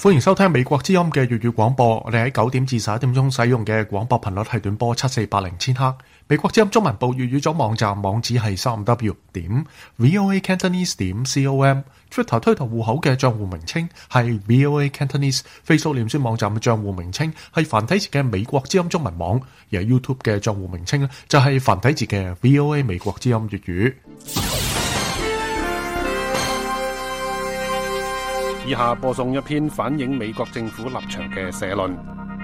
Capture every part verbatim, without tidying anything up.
歡迎收聽美國之音嘅粵語廣播。我哋喺九點至十一點鐘使用嘅廣播頻率係短波七四八零千赫。美國之音中文部粵語組網站網址係三 w 點 voa cantonese 點 com。Twitter 推特戶口嘅賬戶名稱係 voa cantonese。Facebook 臉書網站嘅賬戶名稱係繁體字嘅美國之音中文網，而 YouTube 嘅賬戶名稱就係繁體字嘅 voa 美國之音粵語。 以下播送一篇反映美國政府立場嘅社論。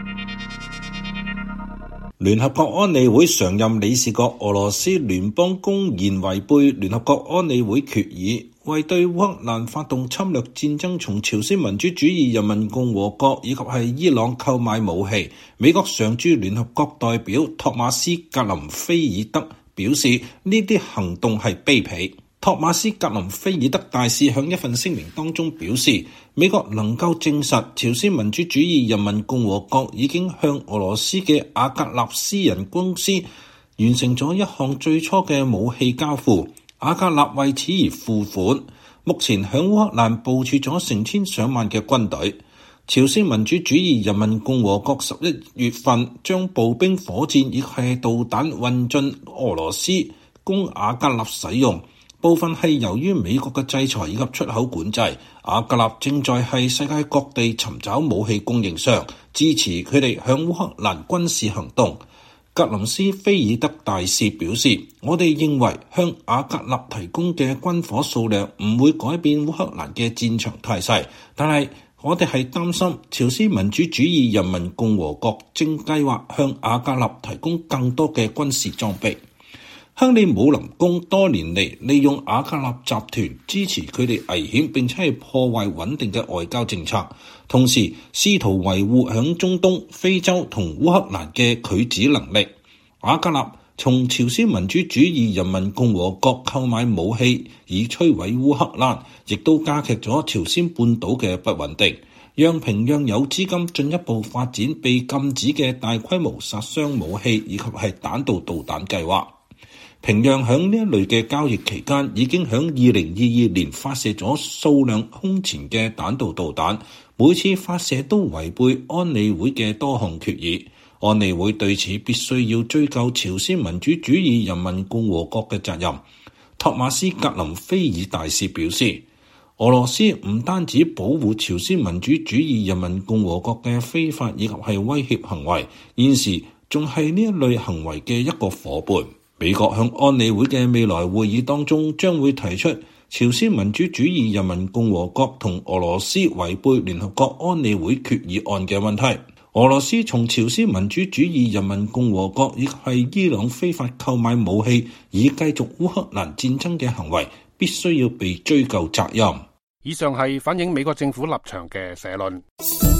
聯合國安理會常任理事國俄羅斯聯邦公然違背聯合國安理會決議，為對烏克蘭發動侵略戰爭從朝鮮民主主義人民共和國以及係伊朗購買武器。美國常駐聯合國代表托馬斯格林菲爾德表示，呢啲行動係卑鄙。托馬斯格林菲爾德大使喺一份聲明當中表示，美國能夠證實朝鮮民主主義人民共和國已經向俄羅斯嘅瓦格納私人公司完成咗一項最初嘅武器交付，瓦格納為此而付款。目前響烏克蘭部署咗成千上萬嘅軍隊。朝鮮民主主義人民共和國十一月份將步兵、火箭以及導彈運進俄羅斯，供瓦格納使用。部分係由於美國嘅制裁以及出口管制，瓦格納正在係世界各地尋找武器供應商，支持佢哋向烏克蘭軍事行動。格林斯菲爾德大使表示，我哋認為向瓦格納提供嘅軍火數量唔會改變烏克蘭嘅戰場態勢，但係我哋係擔心朝鮮民主主義人民共和國正計劃向瓦格納提供更多嘅軍事裝備。克里姆林宮多年嚟利用瓦格納集團支持佢哋危險並且係破壞穩定嘅外交政策，同時試圖維護響中東、非洲同烏克蘭嘅拒止能力。瓦格納從朝鮮民主主義人民共和國購買武器以摧毀烏克蘭，亦都加劇咗朝鮮半島嘅不穩定，讓平壤有資金進一步發展被禁止嘅大規模殺傷武器以及係彈道導彈計劃。平壤響呢一類嘅交易期間，已經響二零二二年發射咗數量空前嘅彈道導彈，每次發射都違背安理會嘅多項決議。安理會對此必須要追究朝鮮民主主義人民共和國嘅責任。托馬斯格林菲爾大使表示，俄羅斯唔單止保護朝鮮民主主義人民共和國嘅非法以及係威脅行為，現時仲係呢一類行為嘅一個夥伴。美國向安理會嘅未來會議當中將會提出朝鮮民主主義人民共和國同俄羅斯違背聯合國安理會決議案嘅問題。俄羅斯從朝鮮民主主義人民共和國以及係伊朗非法購買武器以繼續烏克蘭戰爭嘅行為，必須要被追究責任。 以上係反映美國政府立場嘅社論。